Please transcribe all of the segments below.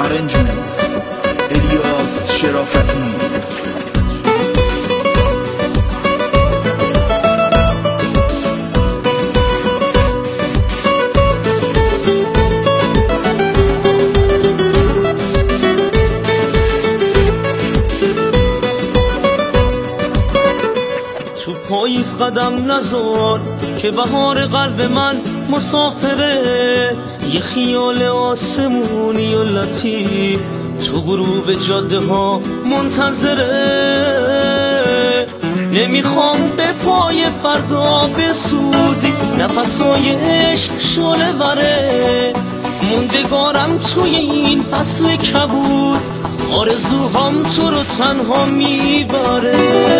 Arrangement الیاس شرافتی. تو پاییز قدم نذار که بهار قلب من مسافره، یه خیال آسمونی و لطیف تو غروب جاده ها منتظره. نمیخوام به پای فردا بسوزی، نفسای عشق شعله وره، موندگارم توی این فصل کبود، آرزوهام تو رو تنها میبره.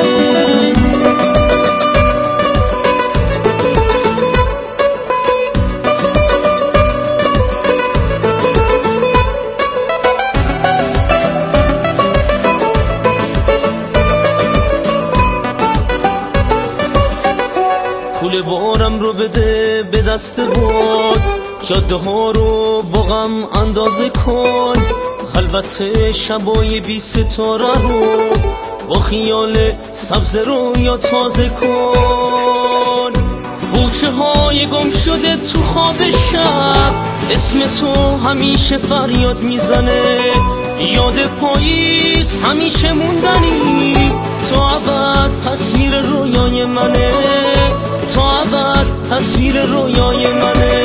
پول بارم رو بده به دست باد، جاده ها رو با غم اندازه کن، خلوت شبای بی ستاره رو با خیال سبز رو یا تازه کن. بوچه های گم شده تو خواب شب، اسم تو همیشه فریاد میزنه، یاد پاییز همیشه موندنی، تا ابد تصویر رویای منه، تا ابد تصویر رویای منه.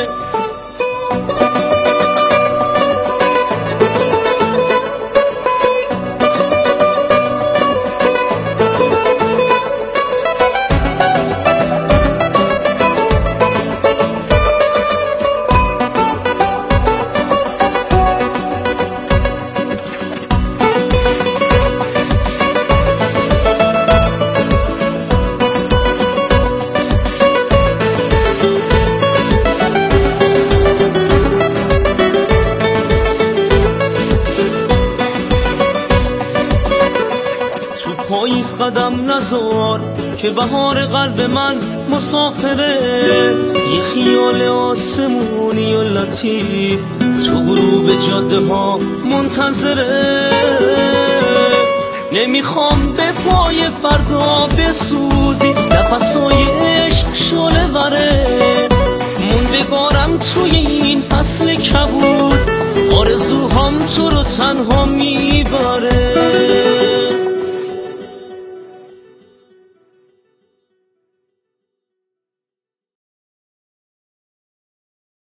پاییز قدم نذار که بهار قلب من مسافره، یه خیال آسمونی و لطیف تو غروب جاده ها منتظره. نمیخوام به پای فردا بسوزی، نفسای عشق شعله وره، موندگارم توی این فصل کبود، آرزوهام تو رو تنها میبره.